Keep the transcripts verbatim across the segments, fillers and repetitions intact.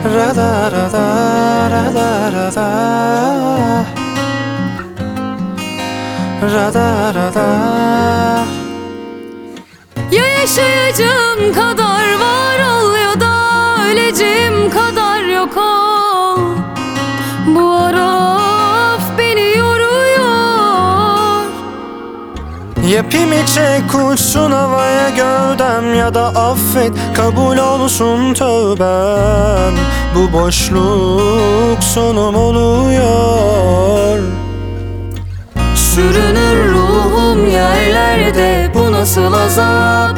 Rada rada rada rada Rada rada. Ya yaşayacağım kadar var ol, ya da öleceğim kadar yok ol. Bu araf beni yoruyor. Ya pimi çek uçsun havaya gövdem, ya da affet kabul olsun tövbem. Bu boşluk sonum oluyor. Sürünür ruhum yerlerde, bu nasıl azap?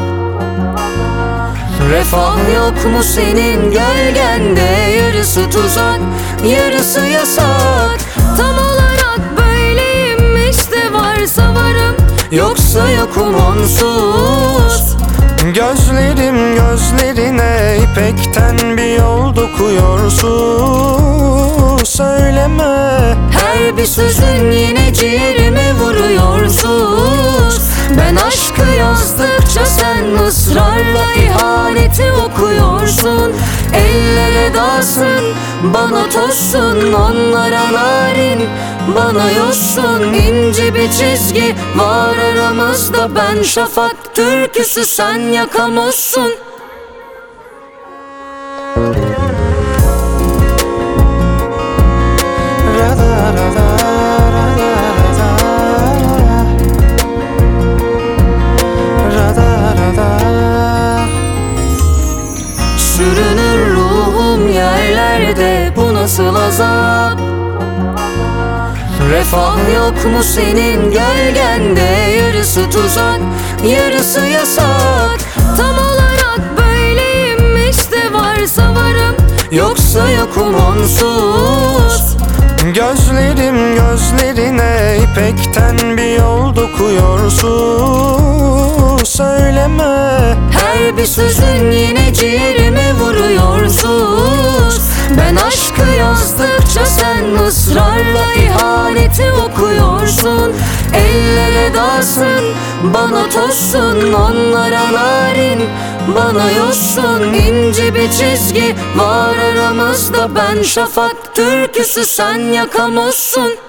Refah yok mu senin gölgende? Yarısı tuzak, yarısı yasak. Tam olarak böyleyim işte, varsa varım, yoksa yokum onsuz. Gözlerim gözlerine ipekten bir yol dokuyorsun. Söyleme, Her bir sözün yine ciğerime vuruyorsun. Ben aşkı yazdıkça sen ısrarla ihaneti okuyorsun. Ellere dalsın, bana tozsun, onlara narin, bana yossun. İnce bir çizgi var aramızda, ben şafak türküsü, sen yakamozsun. rada rada rada rada rada rada. Sürünür ruhum yerlerde, bu nasıl azap? Refah yok mu senin gölgende? Yarısı tuzak, yarısı yasak. Tam olarak böyleyim işte, varsa varım, yoksa yokum onsuz. Gözlerim gözlerine ipekten bir yol dokuyorsun. Söyleme, Her bir sözün yine ciğerime vuruyorsun. Ben aşkı yazdıkça sen ısrarla ihaneti okuyorsun. Ellere dalsın, bana tozsun, onlara narin, bana yossun. İnce bir çizgi var aramızda, ben şafak türküsü, sen yakamozsun.